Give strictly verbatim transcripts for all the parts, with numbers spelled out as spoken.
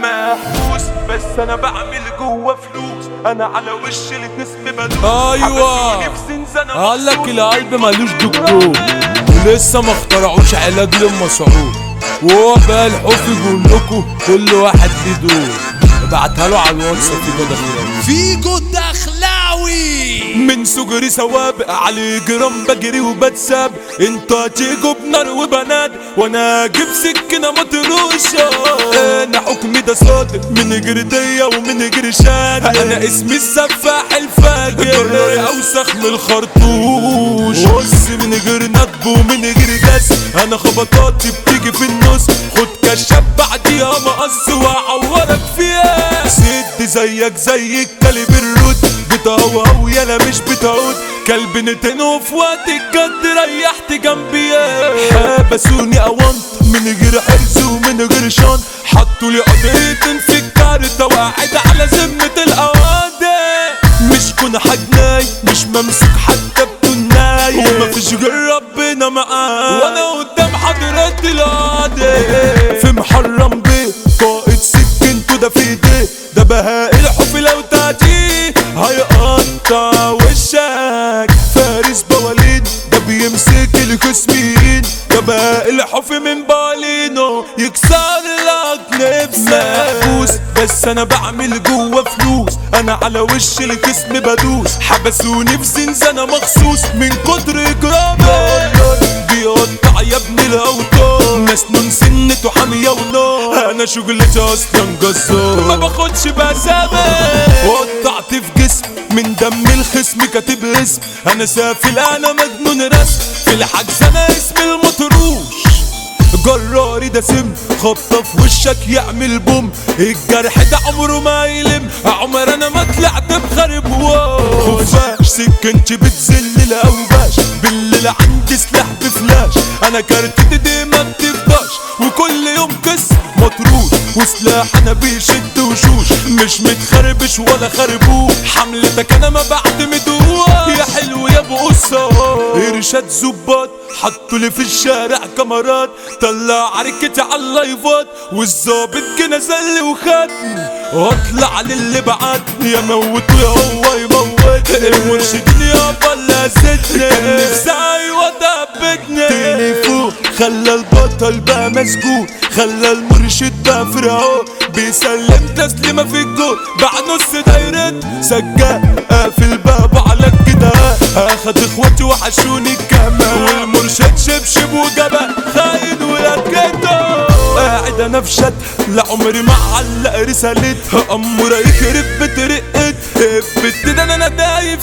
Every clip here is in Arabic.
محبوس بس انا بعمل جوه فلوس، انا على وش الجسم بدوس. ايوه قالك القلب مالوش دكتور ولسه ما اخترعوش علاج للمسعور، وهو بقى الحب يقول لكم كل واحد ليه دور. ابعتها له على الواتس فيجو دخلاوي. فيجو دخلاوي من صغري سوابق على جرام بجري وبتساب، انتوا هتيجوا بنار وبنات وانا اجيب سكينه مطروشه. انا حكمي ده صادق من جرديه ومن جرشان، انا اسمي السفاح الفاجر اوسخ من الخرطوش. بص من غير ندب ومن غير جس، انا خبطاتي بتيجي في النص. خد كشاف بعديها مقص واعورك فيها. سد زيك زي الكلب الرود، بتهوهو يالا مش بتعود. كلب نتنو في وقت الجد ريحت جنبي. حبسوني اوانط من غير حرز ومن غير شان، حطوا لي قضيتين في الكارتة وقاعد على ذمة القواضي. مش كون حجناي مش ممسوك حتى بتناي، ومفيش غير ربنا معاي وانا قدام حضرات القاضي. في محرم بيه قائد سكنته ده في ايديه، ده بهاء الحب لو تاتيه هيقطع وشك. فارس بوالين ده بيمسك الخصمين، ده بهاء الحب من بالينو يكسر لك نفسك. محبوس بس انا بعمل جوه فلوس، انا على وش الجسم بدوس. حبسوني في زنزانة مخصوص من كتر اجرامي. بيقطع يا ابن الاوطان ناس نون سنته حامية ونار، انا شغلتي اصلا جزار ما باخدش بسامة. وقطعت في جسم من دم الخصم كاتب اسم، انا سافل انا مجنون رسم. في الحجز انا اسمي المطروش، جراري ده سم خبطة في وشك يعمل بوم. الجرح ده عمره ما يلم، عمر انا ما طلعت بخرب خفاش. سكنتي بتزل الاوباش، بالليل عندي سلاح بفلاش. انا كارتتي دي ما بتفضاش، وكل يوم قصة مطروش. وسلاح انا بيشد وشوش، مش متخربش ولا خربوش. حملتك انا ما بعتمدوش يا حلو يا ابو قصة. ارشاد زباط حطوا لي في الشارع كاميرات، طلع عركتي على اللايفات. والظابط كده زل وخدني واطلع للي بعتني، يا موتوا يا هو يموتني. المرشدين يابا لازتني كان نفسي ايوه دبتني. تليفون خلى البطل بقى مسجون، خلى المرشد بقى فرعون. بيسلم تسليمه في الجول بعد نص دايرة سجاد. قافل بابه على كده، اخد اخواتي وحشوني كمان. والمرشد شبشب وجبل خاين ولاد كده. قاعد انا في شد لعمري ما علق رسالتها، اموره يخرب بطريقت البت ده انا دايب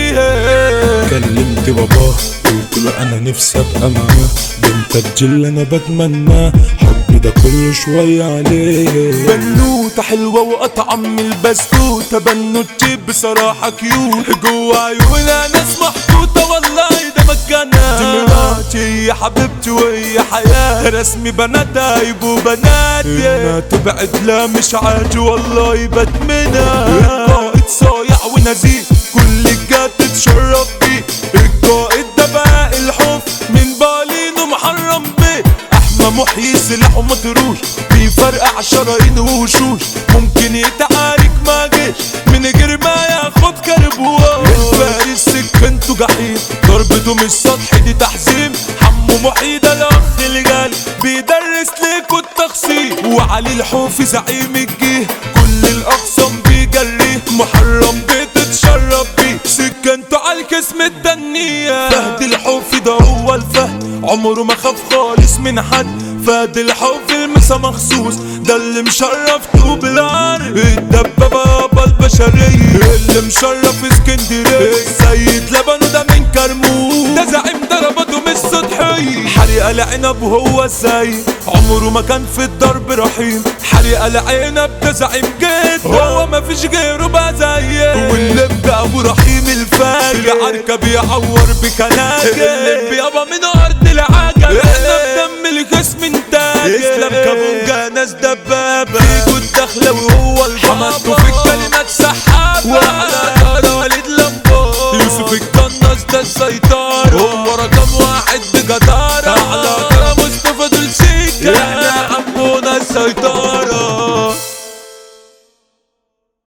فيها. كلمت باباه قلت له انا نفسي ابقى معاه، بنت الجل انا بتمناه، حبي ده كله شويه عليه. بنوته حلوه واطعم من البسكوته، بنوتي بصراحه كيوت. جوا عيونها ناس محطوطه والله ده مكانها. دي مراتي يا حبيبتي وهي حياه، رسمي بنات هيبقوا بناتي. ما تبعد لا مش عادي والله بتمنى. القائد صايع ونزيه كل الجات تتشرف بيه. القائد ده بقى الحب من بالينو محرم بيه. احمى محيي سلاحه مطروش، بيفرقع شرايين ووشوش. ممكن يتعارك ما جيش من غير ما ياخد كربوش. الفارس سكنته جحيم، ضربته مش سطح دي تحزيم. حمو محيي ده الاخ الغالي بيدرس ليكوا التخصيم. وعلي الحوفي زعيم الجيه كل الاقسام بيجريه. محرم بتتشرب بيه سكنته على الجسم الدنية. فهد الحوفي ده هو الفهد عمره ما خاف خالص من حد. فهد الحوفي المسا مخصوص ده اللي مشرفته بالعرض. الدبابة البشرية اللي مشرف اسكندرية. السيد لبنو ده من كرموز، ده زعيم ضربته مش سطحية. حريقة العنب وهو السيد عمره ما كان في الضرب رحيم. حريقة العنب ده زعيم جد هو ما فيش غيره بقى زيه. واللب ابو رحيم الفاجر عركة بيعور بكناجر. اللب يابا من ارض العجل احنا بدم الجسم انتاج. اسلام كابونجا ناس دبابة فيجو الدخلاوي وهو البابا. حمدته في الكلمات سحابة وعلى دار وليد لمبو. يوسف القناص ده السيطرة هو رقم واحد بجدارة. على دار مصطفى دول سيكا احنا عمونا السيطرة.